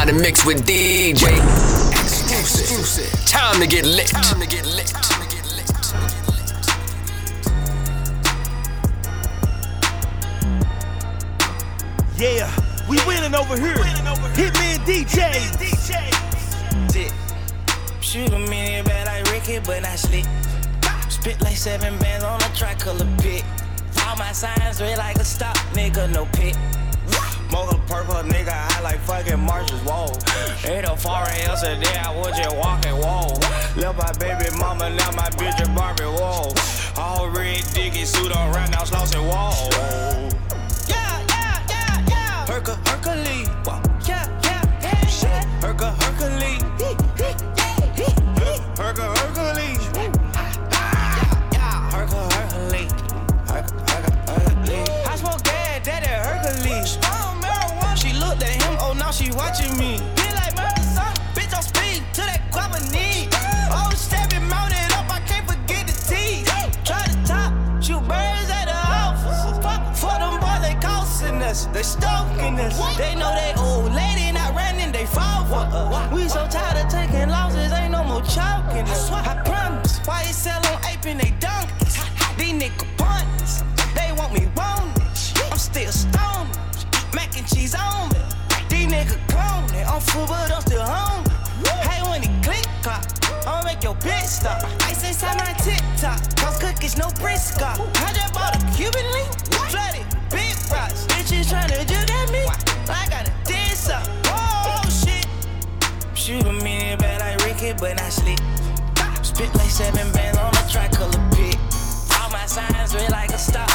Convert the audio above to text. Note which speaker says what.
Speaker 1: to mix with DJ. Exclusive. Time to get lit.
Speaker 2: Yeah, we winning over here. Hitman DJ.
Speaker 3: Shoot a million bad like Ricky, but not slick. Spit like 7 bands on a tricolor pit. All my signs red like a stop, nigga, no pit. Smoke a purple nigga, I like fucking Marshall's wall. Ain't no foreign yesterday, I was just walking wall. Left my baby mama, now my bitch a Barbie wall. All red diggy suit on right now, Slauson wall. Hercules. Hercules. I smoke gas, daddy Hercules. She looked at him, oh now she watching me. Be like murder son, bitch on speed to that guava knee. Oh stepping mounted up, I can't forget the teeth. Try to top, shoot birds at the office. For them boys, they costing us, they stalking us. They know they old lady not running, they fall for us. We so tired of taking losses, ain't no more chalking us. I promise, why you sell on ape and they donkeys? These nigga punters, they want me bonus. I'm still stoned, mac and cheese on me. These niggas clone it, I'm full but I'm still hungry. Hey, when it click clock, I'ma make your bitch stop. Ice inside my TikTok, cause cookies no Briscoe. I just bought a Cuban link, flooded, big rocks. Bitches tryna do that me, I gotta diss up. Oh shit. Shoot a million bad like Ricky, but not slick. Spit like 7 bands on a tricolor pit. All my signs red like a star,